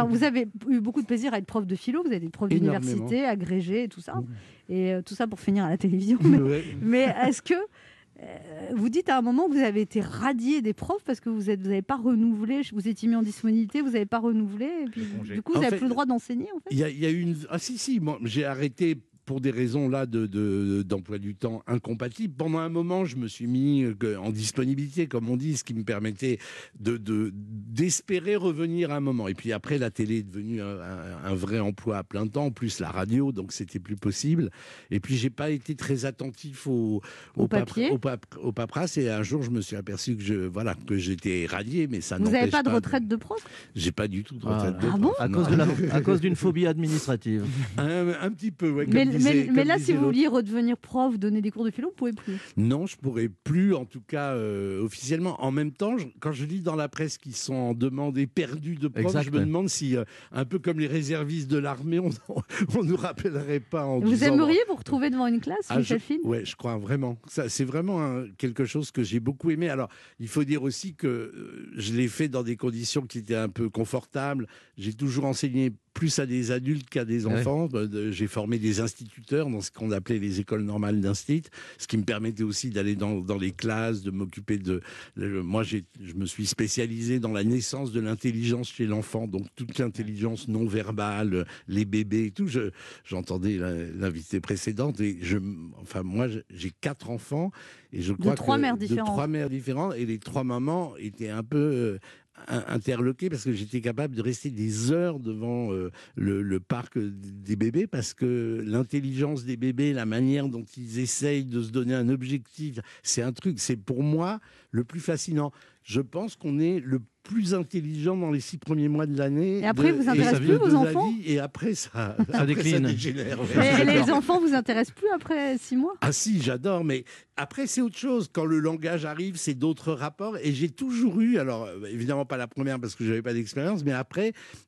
Alors, vous avez eu beaucoup de plaisir à être prof de philo, vous avez été prof d'université, agrégé et tout ça. Et tout ça pour finir à la télévision. Mais est-ce que vous dites à un moment que vous avez été radié des profs parce que vous n'avez pas renouvelé, vous étiez mis en disponibilité, vous n'avez pas renouvelé, et puis du coup, vous n'avez plus le droit d'enseigner en fait. Il y a eu une... Ah si, moi, j'ai arrêté pour des raisons là d'emploi du temps incompatibles. Pendant un moment, je me suis mis en disponibilité, comme on dit, ce qui me permettait d'espérer revenir à un moment. Et puis après, la télé est devenue un vrai emploi à plein temps, plus la radio, donc c'était plus possible. Et puis j'ai pas été très attentif au paperasse. Et un jour, je me suis aperçu que j'étais radié, mais ça n'empêche pas. Vous n'avez pas de retraite de prof? J'ai pas du tout de retraite de prof. Ah bon? À cause d'une phobie administrative. Un petit peu, ouais. Mais là, si vous vouliez redevenir prof, donner des cours de philo, vous ne pouvez plus. Non, je ne pourrais plus, en tout cas officiellement. En même temps, quand je lis dans la presse qu'ils sont en demande éperdue de profs, je me demande si, un peu comme les réservistes de l'armée, on ne nous rappellerait pas en Vous aimeriez vous retrouver devant une classe, Michel Fine? Oui, je crois vraiment. C'est vraiment quelque chose que j'ai beaucoup aimé. Alors, il faut dire aussi que je l'ai fait dans des conditions qui étaient un peu confortables. J'ai toujours enseigné plus à des adultes qu'à des enfants. J'ai formé des instituteurs dans ce qu'on appelait les écoles normales d'instit, ce qui me permettait aussi d'aller dans les classes, de m'occuper de... Moi, je me suis spécialisé dans la naissance de l'intelligence chez l'enfant, donc toute l'intelligence non verbale, les bébés et tout. J'entendais l'invité précédente et moi, j'ai 4 enfants et je crois de 3 mères différentes. De 3 mères différentes, et les 3 mamans étaient un peu... interloqué parce que j'étais capable de rester des heures devant le parc des bébés, parce que l'intelligence des bébés, la manière dont ils essayent de se donner un objectif, c'est pour moi le plus fascinant. Je pense qu'on est le plus intelligent dans les 6 premiers mois de l'année. Et après, vous intéressez plus vos enfants? Et après, ça décline. Ça dégénère. Et les enfants vous intéressent plus après 6 mois? Ah si, j'adore, mais après, c'est autre chose. Quand le langage arrive, c'est d'autres rapports. Et j'ai toujours eu, alors évidemment pas la première parce que je n'avais pas d'expérience, mais après,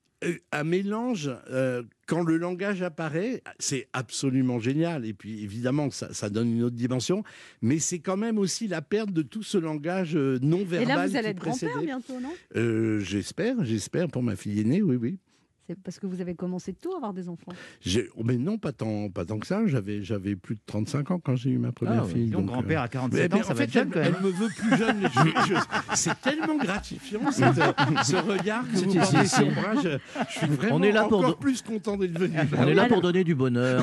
un mélange, quand le langage apparaît, c'est absolument génial. Et puis évidemment, ça donne une autre dimension, mais c'est quand même aussi la perte de tout ce langage non verbal. Et là, vous allez qui être grand-père précédait. bientôt, non? J'espère pour ma fille aînée, oui. C'est parce que vous avez commencé tôt à avoir des enfants. Mais non, pas tant que ça. J'avais plus de 35 ans quand j'ai eu ma première fille. Donc grand-père à 47 ans, ça va être jeune quand même. Elle me veut plus jeune. C'est tellement gratifiant ce regard que vous portez sur moi. Je suis vraiment encore plus content d'être venu. On est là pour donner du bonheur.